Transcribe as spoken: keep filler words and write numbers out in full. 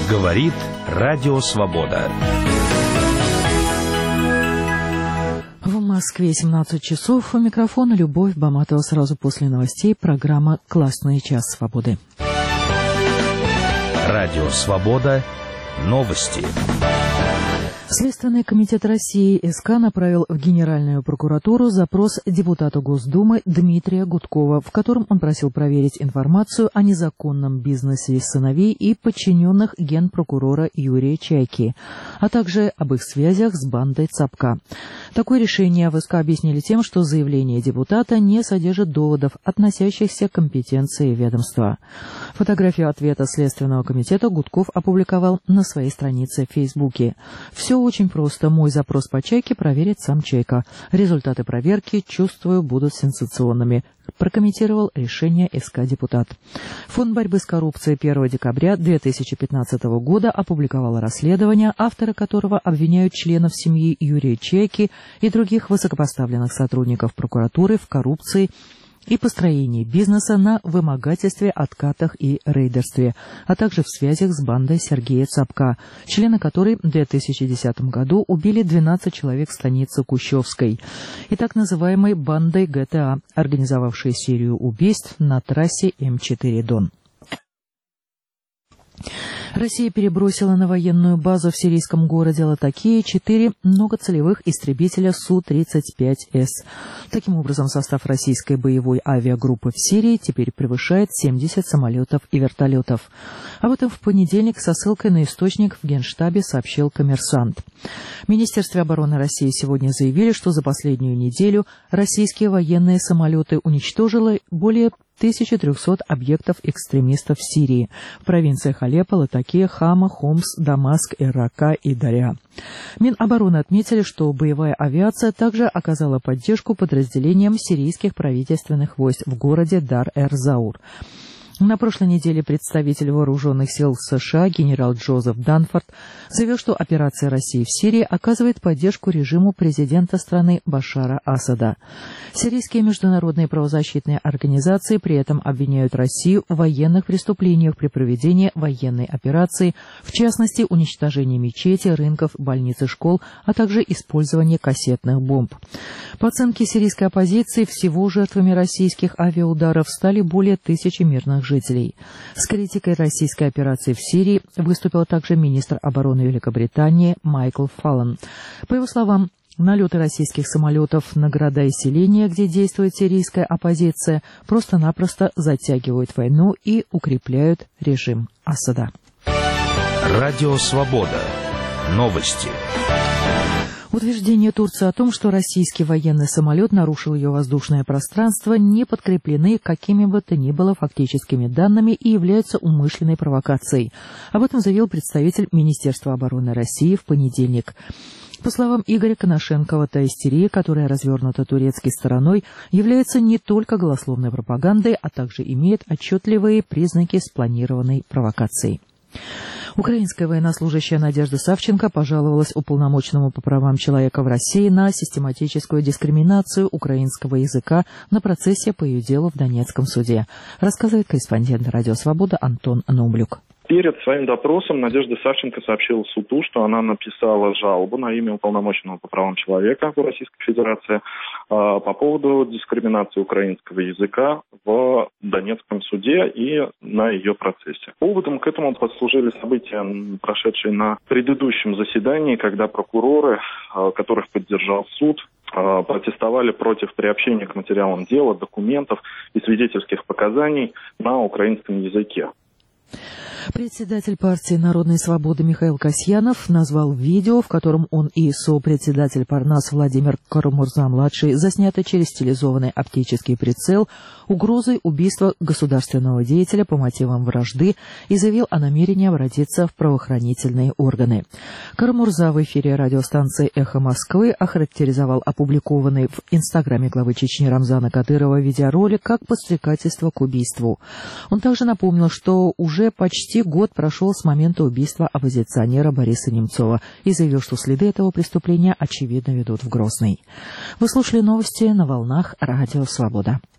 Говорит Радио Свобода. В Москве семнадцать часов. У микрофона Любовь Баматова. Сразу после новостей программа «Классный час свободы». Радио Свобода. Новости. Следственный комитет России СК направил в Генеральную прокуратуру запрос депутату Госдумы Дмитрия Гудкова, в котором он просил проверить информацию о незаконном бизнесе сыновей и подчиненных генпрокурора Юрия Чайки, а также об их связях с бандой Цапка. Такое решение в СК объяснили тем, что заявление депутата не содержит доводов, относящихся к компетенции ведомства. Фотографию ответа Следственного комитета Гудков опубликовал на своей странице в Фейсбуке. Все очень просто. Мой запрос по Чайке проверит сам Чайка. Результаты проверки, чувствую, будут сенсационными, прокомментировал решение СК депутат. Фонд борьбы с коррупцией первого декабря две тысячи пятнадцатого года опубликовал расследование, авторы которого обвиняют членов семьи Юрия Чайки и других высокопоставленных сотрудников прокуратуры в коррупции и построении бизнеса на вымогательстве, откатах и рейдерстве, а также в связях с бандой Сергея Цапка, члены которой в две тысячи десятом году убили двенадцать человек в станице Кущевской, и так называемой бандой ГТА, организовавшей серию убийств на трассе М четыре Дон. Россия перебросила на военную базу в сирийском городе Латакия четыре многоцелевых истребителя Су тридцать пять С. Таким образом, состав российской боевой авиагруппы в Сирии теперь превышает семьдесят самолетов и вертолетов. Об этом в понедельник со ссылкой на источник в Генштабе сообщил «Коммерсант». В Министерстве обороны России сегодня заявили, что за последнюю неделю российские военные самолеты уничтожили более тысяча триста объектов экстремистов в Сирии, в провинциях Алеппо, Латакия, Хама, Хомс, Дамаск, Эр-Рака и Дарья. Минобороны отметили, что боевая авиация также оказала поддержку подразделениям сирийских правительственных войск в городе Дар-эр-Заур. На прошлой неделе представитель вооруженных сил США генерал Джозеф Данфорд заявил, что операция России в Сирии оказывает поддержку режиму президента страны Башара Асада. Сирийские международные правозащитные организации при этом обвиняют Россию в военных преступлениях при проведении военной операции, в частности, уничтожении мечети, рынков, больниц и школ, а также использовании кассетных бомб. По оценке сирийской оппозиции, всего жертвами российских авиаударов стали более тысячи мирных жителей. С критикой российской операции в Сирии выступил также министр обороны Великобритании Майкл Фаллон. По его словам, налеты российских самолетов на города и селения, где действует сирийская оппозиция, просто-напросто затягивают войну и укрепляют режим Асада. Радио Свобода. Новости. Утверждения Турции о том, что российский военный самолет нарушил ее воздушное пространство, не подкреплены какими бы то ни было фактическими данными и являются умышленной провокацией. Об этом заявил представитель Министерства обороны России в понедельник. По словам Игоря Коношенкова, та истерия, которая развернута турецкой стороной, является не только голословной пропагандой, а также имеет отчетливые признаки спланированной провокации. Украинская военнослужащая Надежда Савченко пожаловалась уполномоченному по правам человека в России на систематическую дискриминацию украинского языка на процессе по ее делу в Донецком суде, рассказывает корреспондент «Радио Свобода» Антон Номблюк. Перед своим допросом Надежда Савченко сообщила суду, что она написала жалобу на имя уполномоченного по правам человека в Российской Федерации э, по поводу дискриминации украинского языка в Донецком суде и на ее процессе. Поводом к этому послужили события, прошедшие на предыдущем заседании, когда прокуроры, э, которых поддержал суд, э, протестовали против приобщения к материалам дела, документов и свидетельских показаний на украинском языке. Председатель партии «Народной свободы» Михаил Касьянов назвал видео, в котором он и сопредседатель Парнас Владимир Карамурза-младший засняты через стилизованный оптический прицел, угрозой убийства государственного деятеля по мотивам вражды и заявил о намерении обратиться в правоохранительные органы. Карамурза в эфире радиостанции «Эхо Москвы» охарактеризовал опубликованный в инстаграме главы Чечни Рамзана Кадырова видеоролик как подстрекательство к убийству. Он также напомнил, что уже почти год прошел с момента убийства оппозиционера Бориса Немцова и заявил, что следы этого преступления очевидно ведут в Грозный. Вы слушали новости на волнах Радио Свобода.